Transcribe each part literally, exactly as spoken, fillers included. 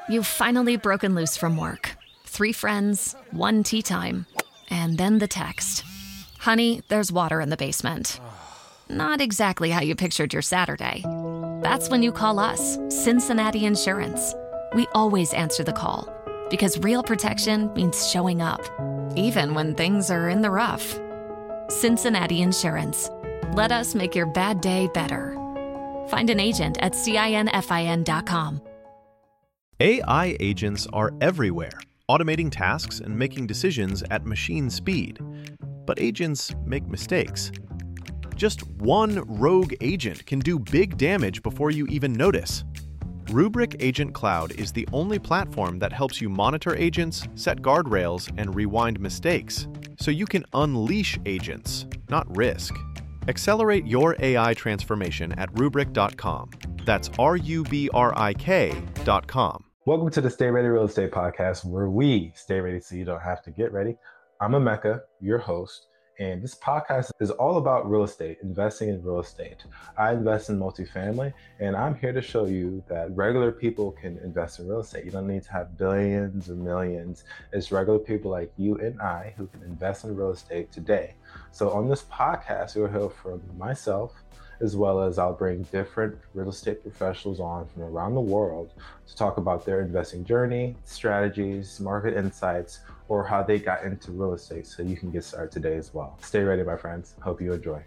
You've finally broken loose from work. Three friends, one tea time, and then the text. Honey, there's water in the basement. Not exactly how you pictured your Saturday. That's when you call us, Cincinnati Insurance. We always answer the call because real protection means showing up, even when things are in the rough. Cincinnati Insurance. Let us make your bad day better. Find an agent at cinfin dot com. A I agents are everywhere, automating tasks and making decisions at machine speed. But agents make mistakes. Just one rogue agent can do big damage before you even notice. Rubrik Agent Cloud is the only platform that helps you monitor agents, set guardrails, and rewind mistakes, so you can unleash agents, not risk. Accelerate your A I transformation at rubrik dot com. That's R U B R I K dot com. Welcome to the Stay Ready Real Estate Podcast, where we stay ready so you don't have to get ready. I'm Emeka, your host, and this podcast is all about real estate, investing in real estate. I invest in multifamily, and I'm here to show you that regular people can invest in real estate. You don't need to have billions or millions. It's regular people like you and I who can invest in real estate today. So on this podcast, you'll hear from myself, as well as I'll bring different real estate professionals on from around the world to talk about their investing journey, strategies, market insights, or how they got into real estate so you can get started today as well. Stay ready, my friends. Hope you enjoy.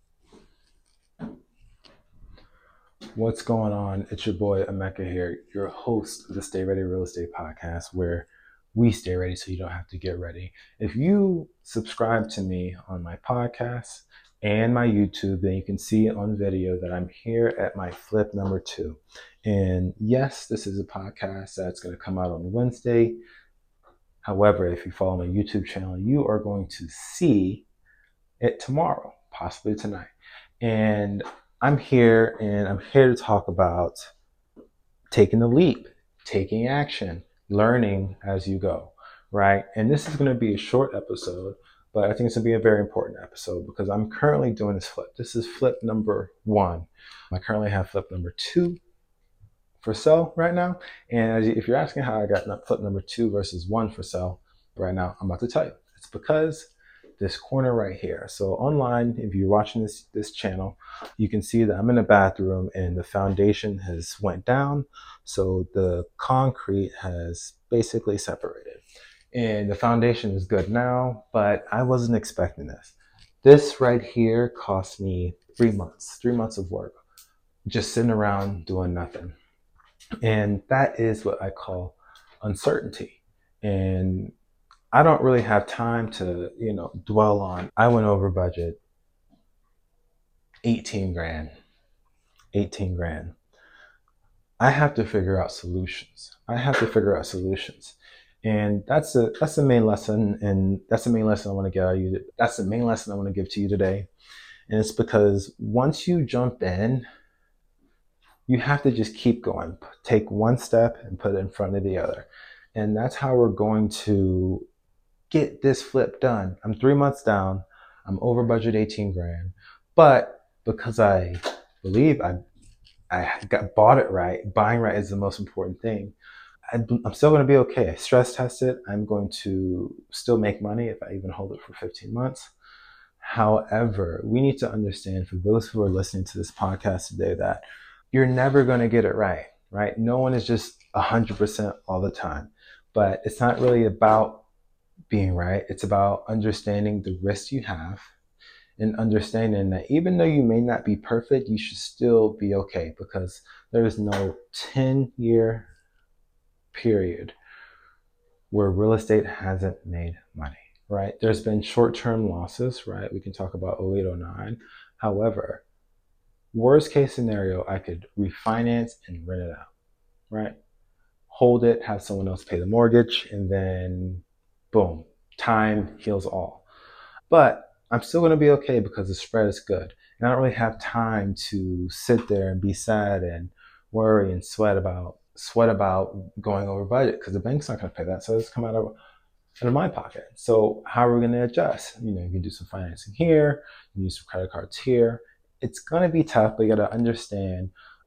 What's going on? It's your boy Emeka here, your host of the Stay Ready Real Estate Podcast, where we stay ready so you don't have to get ready. If you subscribe to me on my podcast and my YouTube, then you can see on video that I'm here at my flip number two. And yes, this is a podcast that's going to come out on Wednesday. However, if you follow my YouTube channel, you are going to see it tomorrow, possibly tonight. And I'm here and I'm here to talk about taking the leap, taking action, learning as you go, right? And this is going to be a short episode, but I think it's going to be a very important episode because I'm currently doing this flip. This is flip number one. I currently have flip number two for sale right now. And as you, if you're asking how I got flip number two versus one for sale right now, I'm about to tell you. It's because this corner right here. So online, if you're watching this, this channel, you can see that I'm in a bathroom and the foundation has went down. So the concrete has basically separated. And the foundation is good now, but I wasn't expecting this. This right here cost me three months, three months of work, just sitting around doing nothing. And that is what I call uncertainty. And I don't really have time to, you know, dwell on. I went over budget eighteen grand, eighteen grand. I have to figure out solutions. I have to figure out solutions. And that's the that's the main lesson, and that's the main lesson I want to get out of you. That's the main lesson I want to give to you today. And it's because once you jump in, you have to just keep going. Take one step and put it in front of the other. And that's how we're going to get this flip done. I'm three months down. I'm over budget eighteen grand. But because I believe I I got bought it right, buying right is the most important thing. I'm still going to be okay. I stress test it. I'm going to still make money if I even hold it for fifteen months. However, we need to understand, for those who are listening to this podcast today, that you're never going to get it right, right? No one is just one hundred percent all the time. But it's not really about being right. It's about understanding the risks you have and understanding that even though you may not be perfect, you should still be okay, because there is no ten-year period where real estate hasn't made money, right? There's been short-term losses, right? We can talk about oh eight, oh nine. However, worst case scenario, I could refinance and rent it out, right? Hold it, have someone else pay the mortgage, and then boom, time heals all. But I'm still going to be okay because the spread is good. And I don't really have time to sit there and be sad and worry and sweat about sweat about going over budget, because the bank's not going to pay that. So it's come out of, out of my pocket. So how are we going to adjust? You know, you can do some financing here, you can use some credit cards here. It's going to be tough, but you got to understand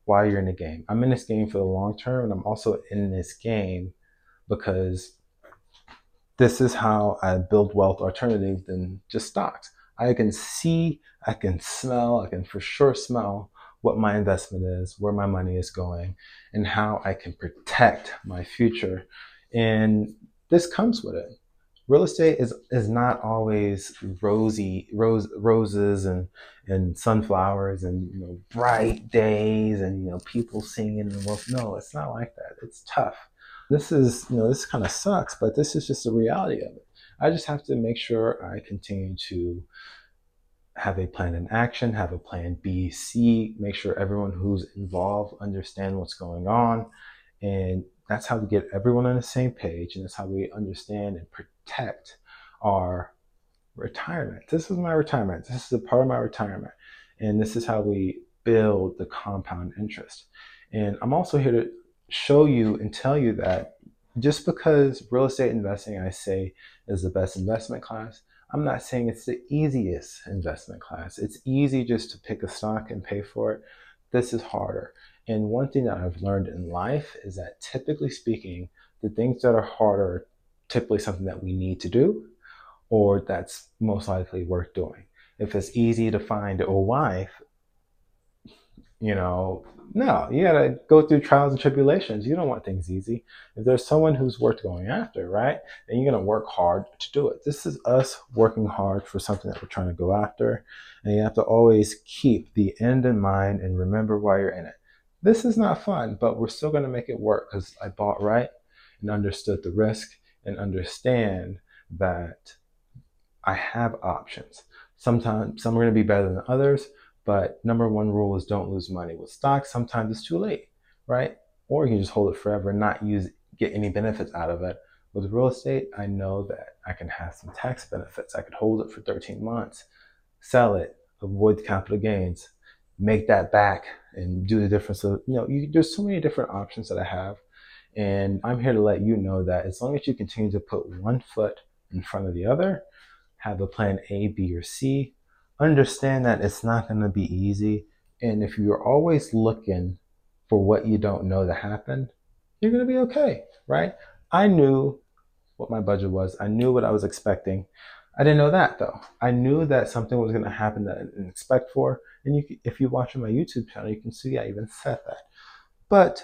why you're in the game. I'm in this game for the long term, and I'm also in this game because this is how I build wealth alternative than just stocks. I can see, I can smell, I can for sure smell what my investment is, where my money is going, and how I can protect my future. And this comes with it. Real estate is is not always rosy rose roses and and sunflowers and you know bright days and you know people singing and well, no, it's not like that. It's tough. This is you know this kind of sucks, but this is just the reality of it. I just have to make sure I continue to have a plan in action, have a plan B, C, make sure everyone who's involved understand what's going on. And that's how we get everyone on the same page. And that's how we understand and protect our retirement. This is my retirement. This is a part of my retirement. And this is how we build the compound interest. And I'm also here to show you and tell you that just because real estate investing, I say, is the best investment class, I'm not saying it's the easiest investment class. It's easy just to pick a stock and pay for it. This is harder. And one thing that I've learned in life is that typically speaking, the things that are harder are typically something that we need to do or that's most likely worth doing. If it's easy to find a wife, you know, no, you gotta go through trials and tribulations. You don't want things easy. If there's someone who's worth going after, right, then you're gonna work hard to do it. This is us working hard for something that we're trying to go after. And you have to always keep the end in mind and remember why you're in it. This is not fun, but we're still gonna make it work because I bought right and understood the risk and understand that I have options. Sometimes some are gonna be better than others. But number one rule is don't lose money. With stocks, sometimes it's too late, right? Or you can just hold it forever and not use get any benefits out of it. With real estate, I know that I can have some tax benefits. I could hold it for thirteen months, sell it, avoid the capital gains, make that back and do the difference. So, you know, you, there's so many different options that I have. And I'm here to let you know that as long as you continue to put one foot in front of the other, have a plan A, B, or C, understand that it's not going to be easy. And if you're always looking for what you don't know to happen, you're going to be okay, right? I knew what my budget was. I knew what I was expecting. I didn't know that though. I knew that something was going to happen that I didn't expect for. And you, if you watch on my YouTube channel, you can see I even said that. But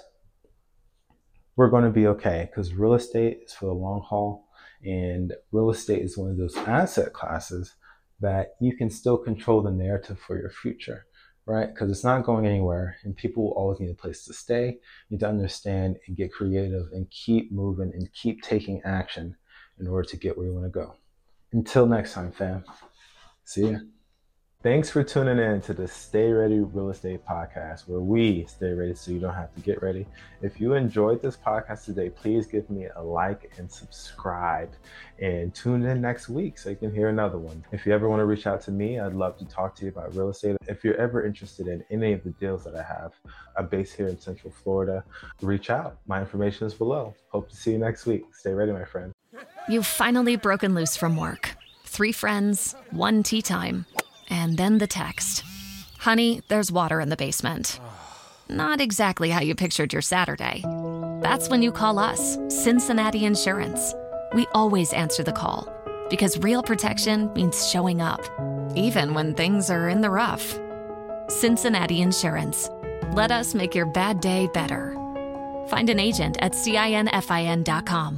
we're going to be okay because real estate is for the long haul. And real estate is one of those asset classes that you can still control the narrative for your future, right? Because it's not going anywhere and people will always need a place to stay. You need to understand and get creative and keep moving and keep taking action in order to get where you want to go. Until next time, fam. See ya. Thanks for tuning in to the Stay Ready Real Estate Podcast, where we stay ready so you don't have to get ready. If you enjoyed this podcast today, please give me a like and subscribe and tune in next week so you can hear another one. If you ever want to reach out to me, I'd love to talk to you about real estate. If you're ever interested in any of the deals that I have, I'm based here in Central Florida, reach out. My information is below. Hope to see you next week. Stay ready, my friend. You've finally broken loose from work. Three friends, one tea time. And then the text. Honey, there's water in the basement. Not exactly how you pictured your Saturday. That's when you call us, Cincinnati Insurance. We always answer the call because real protection means showing up, even when things are in the rough. Cincinnati Insurance. Let us make your bad day better. Find an agent at cinfin dot com.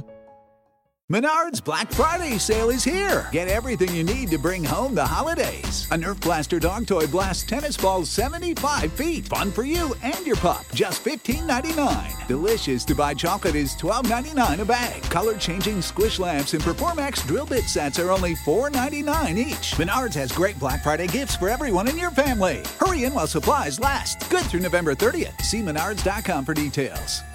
Menards Black Friday sale is here. Get everything you need to bring home the holidays. A Nerf Blaster dog toy blasts tennis balls seventy-five feet. Fun for you and your pup. Just fifteen ninety-nine. Delicious Dubai chocolate is twelve ninety-nine a bag. Color-changing squish lamps and Performax drill bit sets are only four ninety-nine each. Menards has great Black Friday gifts for everyone in your family. Hurry in while supplies last. Good through November thirtieth. See menards dot com for details.